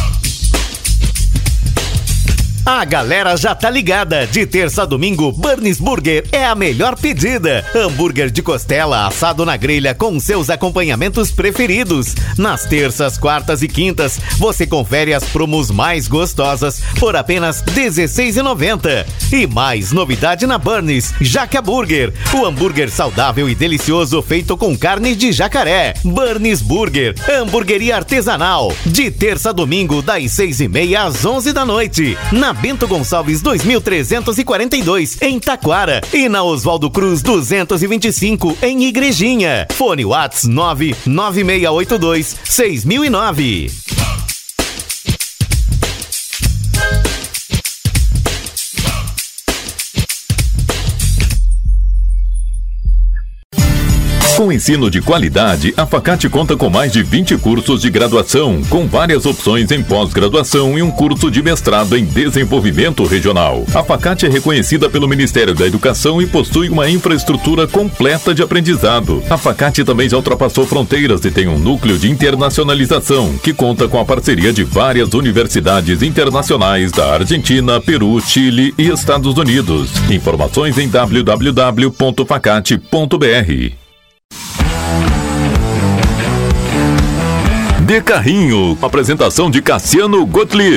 A galera já tá ligada. De terça a domingo, Burns Burger é a melhor pedida. Hambúrguer de costela assado na grelha com seus acompanhamentos preferidos. Nas terças, quartas e quintas, você confere as promos mais gostosas por apenas R$16,90. E mais novidade na Burns, Jaca Burger. O hambúrguer saudável e delicioso feito com carne de jacaré. Burns Burger, hamburgueria artesanal. De terça a domingo, das 6h30 às 11 da noite. Na Bento Gonçalves 2342, em Taquara, e na Oswaldo Cruz 225, em Igrejinha. Fone Whats 99682 6009. Com ensino de qualidade, a Facate conta com mais de 20 cursos de graduação, com várias opções em pós-graduação e um curso de mestrado em desenvolvimento regional. A Facate é reconhecida pelo Ministério da Educação e possui uma infraestrutura completa de aprendizado. A Facate também já ultrapassou fronteiras e tem um núcleo de internacionalização, que conta com a parceria de várias universidades internacionais da Argentina, Peru, Chile e Estados Unidos. Informações em www.facate.br. De Carrinho, apresentação de Cassiano Gottlieb.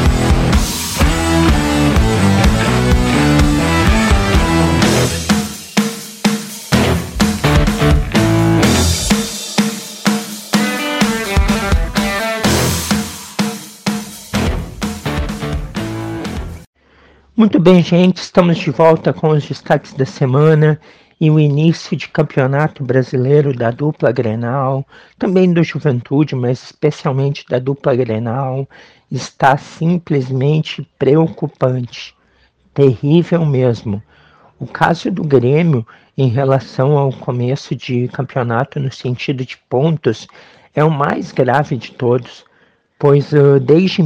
Muito bem, gente, estamos de volta com os destaques da semana e o início de campeonato brasileiro da dupla Grenal, também do Juventude, mas especialmente da dupla Grenal, está simplesmente preocupante, terrível mesmo. O caso do Grêmio em relação ao começo de campeonato no sentido de pontos é o mais grave de todos, pois desde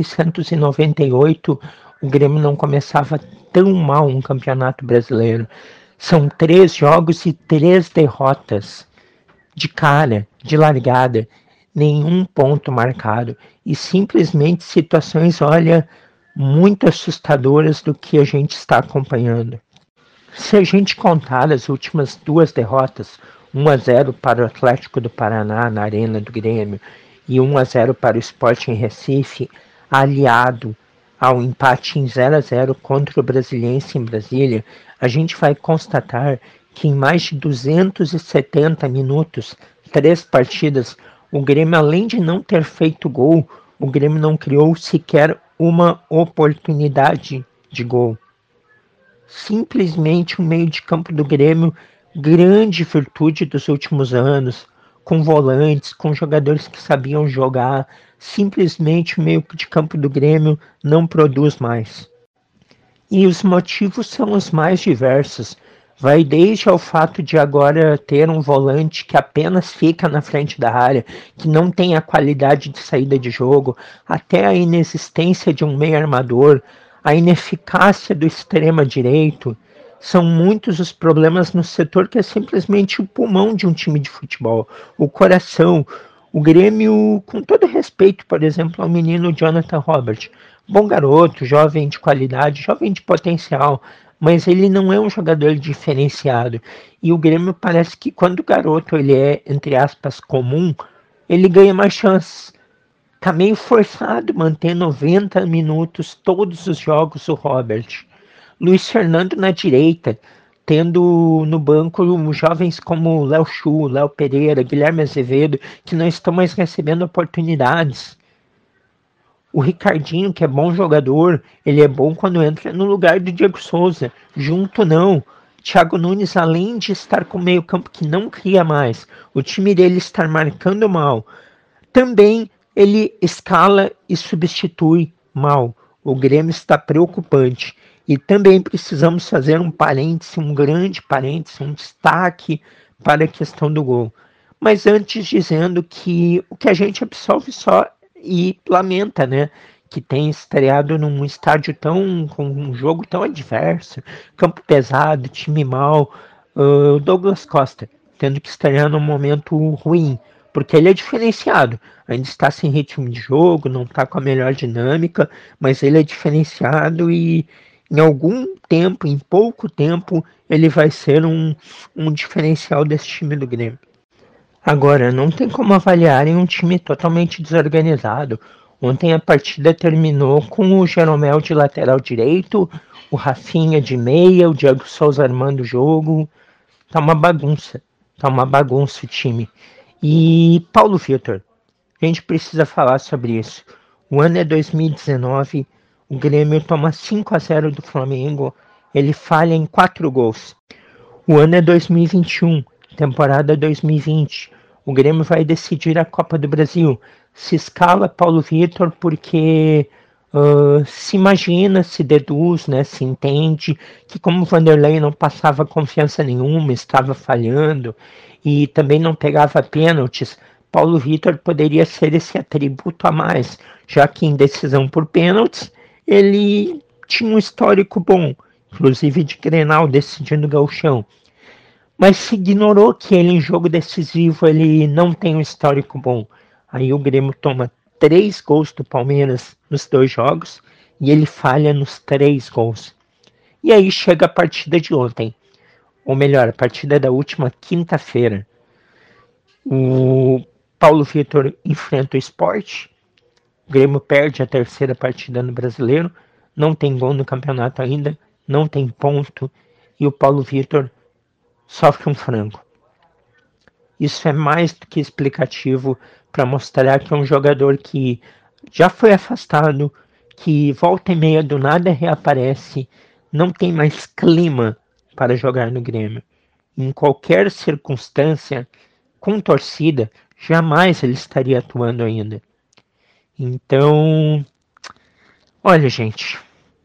1998 o Grêmio não começava tão mal um campeonato brasileiro. São 3 jogos e 3 derrotas de cara, de largada, nenhum ponto marcado e simplesmente situações, olha, muito assustadoras do que a gente está acompanhando. Se a gente contar as últimas 2 derrotas, 1-0 para o Atlético do Paraná na Arena do Grêmio e 1-0 para o Sport em Recife, aliado ao empate em 0-0 contra o Brasiliense em Brasília, a gente vai constatar que em mais de 270 minutos, 3 partidas, o Grêmio, além de não ter feito gol, o Grêmio não criou sequer uma oportunidade de gol. Simplesmente o meio de campo do Grêmio, grande virtude dos últimos anos, com volantes, com jogadores que sabiam jogar, simplesmente o meio de campo do Grêmio não produz mais. E os motivos são os mais diversos. Vai desde ao fato de agora ter um volante que apenas fica na frente da área, que não tem a qualidade de saída de jogo, até a inexistência de um meio armador, a ineficácia do extrema direito. São muitos os problemas no setor que é simplesmente o pulmão de um time de futebol, o coração. O Grêmio, com todo respeito, por exemplo, ao menino Jonathan Robert, bom garoto, jovem de qualidade, jovem de potencial, mas ele não é um jogador diferenciado. E o Grêmio parece que quando o garoto ele é, entre aspas, comum, ele ganha mais chances. Tá meio forçado manter 90 minutos todos os jogos o Robert. Luiz Fernando na direita, tendo no banco jovens como Léo Chu, Léo Pereira, Guilherme Azevedo, que não estão mais recebendo oportunidades. O Ricardinho, que é bom jogador, ele é bom quando entra no lugar do Diego Souza. Junto não. Thiago Nunes, além de estar com meio campo que não cria mais, o time dele estar marcando mal, também ele escala e substitui mal. O Grêmio está preocupante. E também precisamos fazer um parêntese, um grande parêntese, um destaque para a questão do gol. Mas antes dizendo que o que a gente absolve só e lamenta, né? Que tem estreado num estádio com um jogo tão adverso, campo pesado, time mal, o Douglas Costa, tendo que estrear num momento ruim, porque ele é diferenciado, ainda está sem ritmo de jogo, não está com a melhor dinâmica, mas ele é diferenciado e em algum tempo, em pouco tempo, ele vai ser um diferencial desse time do Grêmio. Agora, não tem como avaliar em um time totalmente desorganizado. Ontem a partida terminou com o Jeromel de lateral direito, o Rafinha de meia, o Diego Souza armando o jogo. Tá uma bagunça o time. E Paulo Vitor, a gente precisa falar sobre isso. O ano é 2019, o Grêmio toma 5-0 do Flamengo, ele falha em 4 gols. O ano é 2021, temporada 2020. O Grêmio vai decidir a Copa do Brasil. Se escala Paulo Vitor porque se imagina, se deduz, né, se entende que como o Vanderlei não passava confiança nenhuma, estava falhando e também não pegava pênaltis, Paulo Vitor poderia ser esse atributo a mais, já que em decisão por pênaltis ele tinha um histórico bom, inclusive de Grenal decidindo o Gauchão. Mas se ignorou que ele em jogo decisivo ele não tem um histórico bom. Aí o Grêmio toma 3 gols do Palmeiras nos 2 jogos e ele falha nos 3 gols. E aí chega a partida de ontem, ou melhor, a partida da última quinta-feira. O Paulo Vitor enfrenta o Sport, o Grêmio perde a 3ª partida no Brasileiro, não tem gol no campeonato ainda, não tem ponto, e o Paulo Vitor sofre um frango. Isso é mais do que explicativo para mostrar que é um jogador que já foi afastado, que volta e meia do nada reaparece, não tem mais clima para jogar no Grêmio. Em qualquer circunstância, com torcida, jamais ele estaria atuando ainda. Então, olha gente,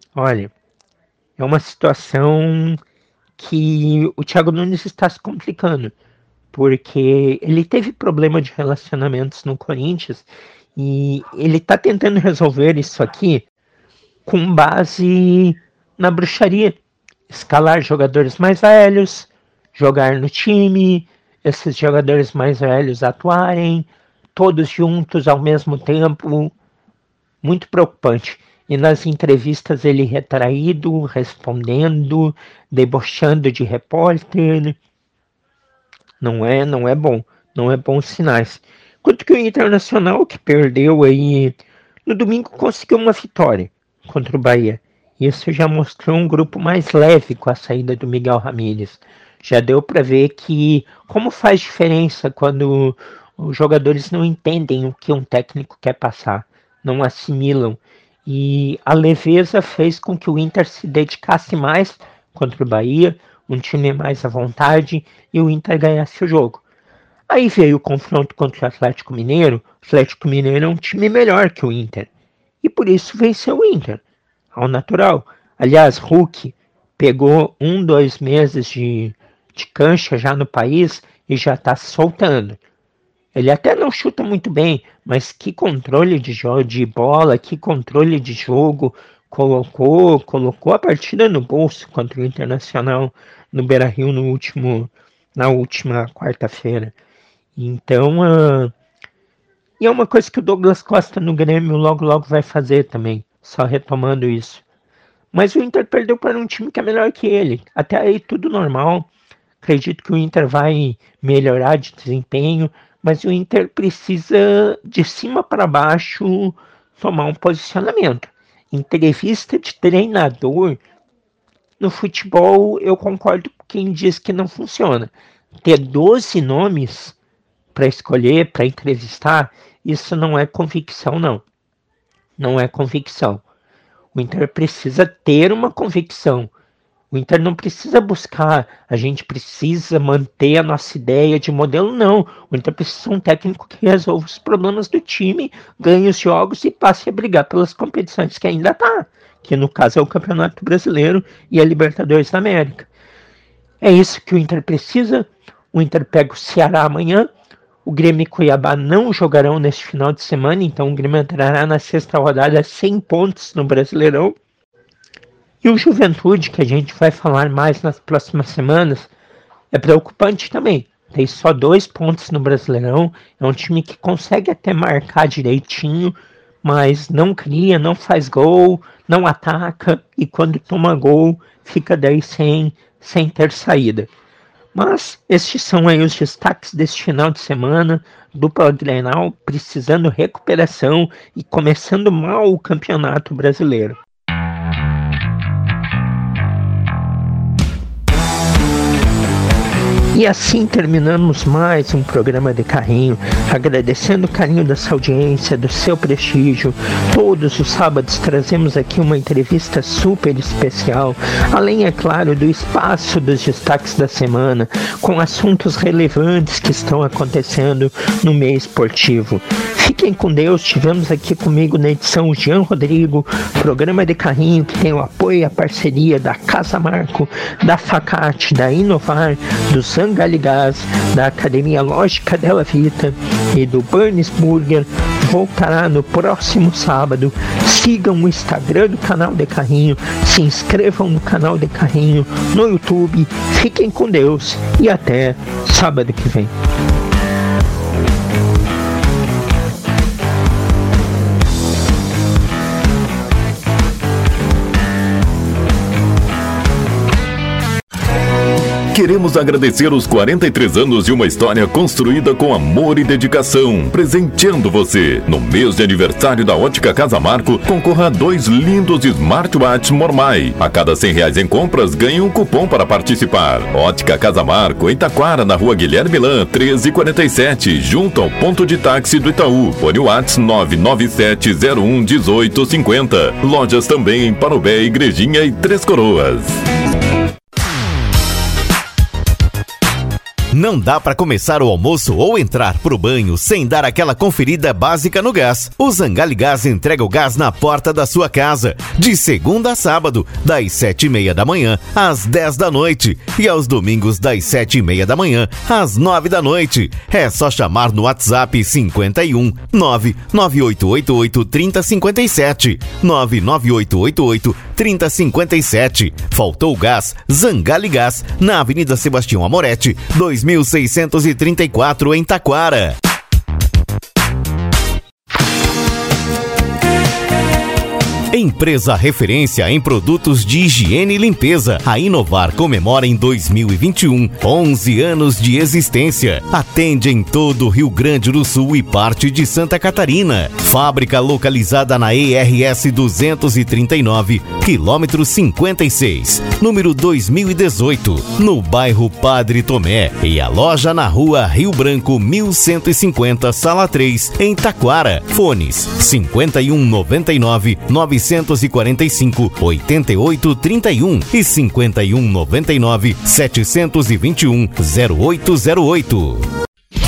é uma situação que o Thiago Nunes está se complicando, porque ele teve problema de relacionamentos no Corinthians e ele está tentando resolver isso aqui com base na bruxaria. Escalar jogadores mais velhos, jogar no time, esses jogadores mais velhos atuarem, todos juntos ao mesmo tempo, muito preocupante. E nas entrevistas ele retraído, respondendo, debochando de repórter. Não é bom, não é bons sinais. Quanto que o Internacional, que perdeu aí no domingo, conseguiu uma vitória contra o Bahia. Isso já mostrou um grupo mais leve com a saída do Miguel Ramírez. Já deu para ver que como faz diferença quando os jogadores não entendem o que um técnico quer passar, não assimilam. E a leveza fez com que o Inter se dedicasse mais contra o Bahia, um time mais à vontade, e o Inter ganhasse o jogo. Aí veio o confronto contra o Atlético Mineiro. O Atlético Mineiro é um time melhor que o Inter, e por isso venceu o Inter, ao natural. Aliás, Hulk pegou 1-2 meses de cancha já no país e já está se soltando. Ele até não chuta muito bem, mas que controle de bola, que controle de jogo, colocou a partida no bolso contra o Internacional no Beira-Rio na última quarta-feira. Então, e é uma coisa que o Douglas Costa no Grêmio logo vai fazer também, só retomando isso. Mas o Inter perdeu para um time que é melhor que ele, até aí tudo normal. Acredito que o Inter vai melhorar de desempenho, mas o Inter precisa, de cima para baixo, tomar um posicionamento. Entrevista de treinador no futebol, eu concordo com quem diz que não funciona. Ter 12 nomes para escolher, para entrevistar, isso não é convicção, não. Não é convicção. O Inter precisa ter uma convicção. O Inter não precisa buscar, a gente precisa manter a nossa ideia de modelo, não. O Inter precisa de um técnico que resolva os problemas do time, ganhe os jogos e passe a brigar pelas competições que ainda está, que no caso é o Campeonato Brasileiro e a Libertadores da América. É isso que o Inter precisa. O Inter pega o Ceará amanhã, o Grêmio e Cuiabá não jogarão neste final de semana, então o Grêmio entrará na 6ª rodada 100 pontos no Brasileirão. E o Juventude, que a gente vai falar mais nas próximas semanas, é preocupante também. Tem só 2 pontos no Brasileirão. É um time que consegue até marcar direitinho, mas não cria, não faz gol, não ataca. E quando toma gol, fica daí sem ter saída. Mas estes são aí os destaques deste final de semana. Dupla Grenal precisando recuperação e começando mal o Campeonato Brasileiro. E assim terminamos mais um programa de carrinho, agradecendo o carinho da sua audiência, do seu prestígio. Todos os sábados trazemos aqui uma entrevista super especial, além, é claro, do espaço dos destaques da semana, com assuntos relevantes que estão acontecendo no meio esportivo. Fiquem com Deus. Tivemos aqui comigo na edição o Jean Rodrigo, programa de carrinho que tem o apoio e a parceria da Casa Marco, da Facate, da Inovar, do Zangaligás, da Academia Lógica Della Vita e do Burns Burger. Voltará no próximo sábado. Sigam o Instagram do canal de carrinho, se inscrevam no canal de carrinho no YouTube. Fiquem com Deus e até sábado que vem. Queremos agradecer os 43 anos de uma história construída com amor e dedicação, presenteando você. No mês de aniversário da Ótica Casa Marco, concorra a 2 lindos smartwatches Mormai. A cada R$100 em compras, ganhe um cupom para participar. Ótica Casa Marco, em Taquara, na Rua Guilherme Lan, 1347, junto ao ponto de táxi do Itaú. Fone WhatsApp 997011850. Lojas também em Parobé, Igrejinha e Três Coroas. Não dá para começar o almoço ou entrar pro banho sem dar aquela conferida básica no gás. O Zangaligás entrega o gás na porta da sua casa, de segunda a sábado, das 7h30 da manhã às 10 da noite e aos domingos das 7h30 da manhã às 9 da noite. É só chamar no WhatsApp 51 99888 3057 99888 3057. Faltou gás? Zangaligás, na Avenida Sebastião Amoretti, 2634 em Taquara. Empresa referência em produtos de higiene e limpeza. A Inovar comemora em 2021 11 anos de existência. Atende em todo o Rio Grande do Sul e parte de Santa Catarina. Fábrica localizada na ERS 239, quilômetro 56, número 2018, no bairro Padre Tomé. E a loja na Rua Rio Branco 1150, Sala 3, em Taquara. Fones 5199 945 8831 e 5199 721 0808.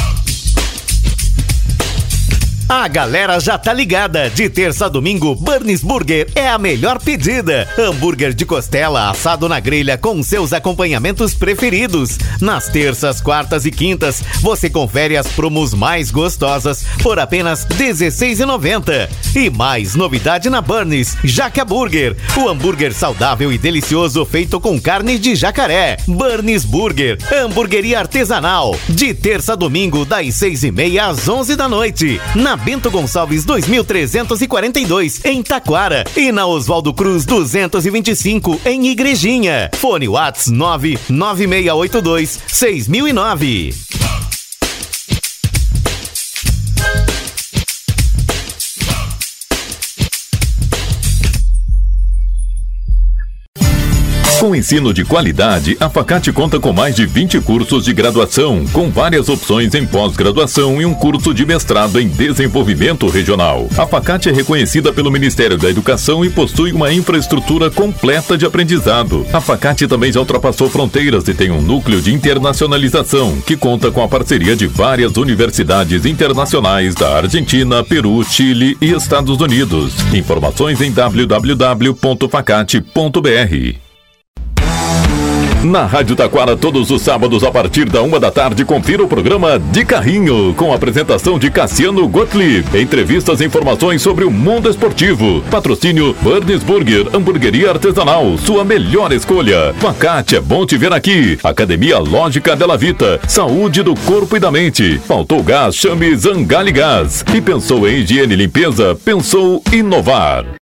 A galera já tá ligada. De terça a domingo, Burns Burger é a melhor pedida. Hambúrguer de costela assado na grelha com seus acompanhamentos preferidos. Nas terças, quartas e quintas, você confere as promos mais gostosas por apenas R$16,90. E mais novidade na Burns, Jaca Burger, o hambúrguer saudável e delicioso feito com carne de jacaré. Burns Burger, hamburgueria artesanal. De terça a domingo, das 6h30 às 11 da noite. Na Bento Gonçalves 2342, em Taquara, e na Oswaldo Cruz 225, em Igrejinha. Fone WhatsApp 99682 6009. Com ensino de qualidade, a Facate conta com mais de 20 cursos de graduação, com várias opções em pós-graduação e um curso de mestrado em desenvolvimento regional. A Facate é reconhecida pelo Ministério da Educação e possui uma infraestrutura completa de aprendizado. A Facate também já ultrapassou fronteiras e tem um núcleo de internacionalização, que conta com a parceria de várias universidades internacionais da Argentina, Peru, Chile e Estados Unidos. Informações em www.facate.br. Na Rádio Taquara, todos os sábados a partir da 1 da tarde, confira o programa De Carrinho, com a apresentação de Cassiano Gottlieb. Entrevistas e informações sobre o mundo esportivo. Patrocínio Burns Burger, hamburgueria artesanal, sua melhor escolha. Facate, é bom te ver aqui. Academia Lógica Della Vita, saúde do corpo e da mente. Faltou gás? Chame Zangaligás. E pensou em higiene e limpeza? Pensou inovar.